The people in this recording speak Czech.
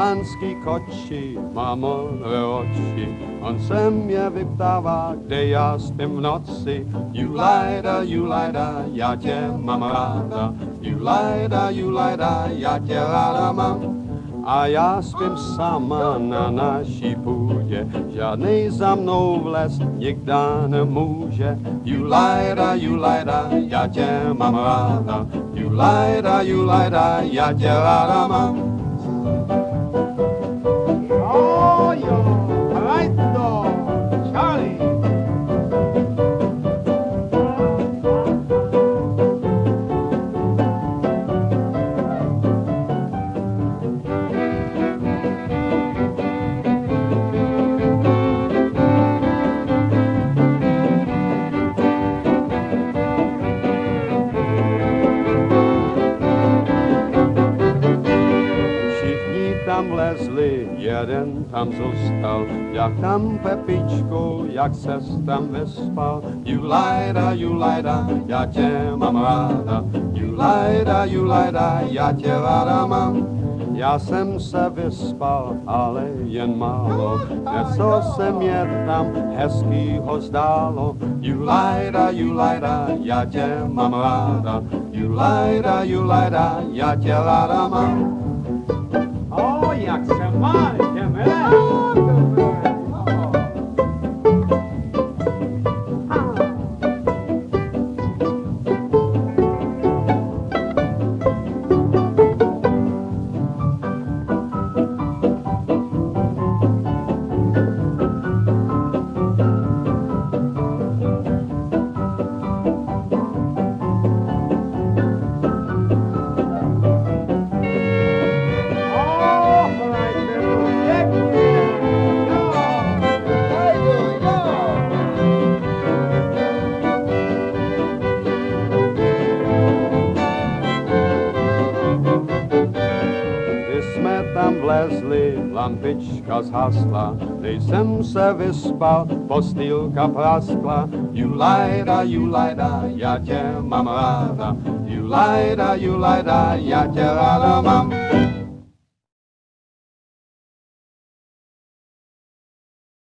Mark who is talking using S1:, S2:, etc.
S1: pánský koči, má modré oči. On se mě vyptává, kde já spím v noci. Julajda, já tě mám ráda. Julajda, já tě ráda mám. A já spím sama na naší půdě, žádnej za mnou vlez nikdy nemůže. Julajda, já tě mám ráda. Julajda, já tě ráda mám.
S2: Oh, jo, right to, Charlie.
S1: Tam vlezli, jeden tam zůstal, jak tam Pepičku, jak ses tam vyspal. Julajda, já tě mám ráda. Julajda, já tě ráda mám. Já jsem se vyspal, ale jen málo, něco se mě tam hezkýho zdálo. Julajda, já tě mám ráda. Julajda, já tě ráda mám.
S2: Oh, jak se má, jdeme.
S1: Tam vlezli, lampička zhasla, když jsem se vyspal, postýlka praskla. Julajda, já tě mám ráda. Julajda, já tě ráda mám.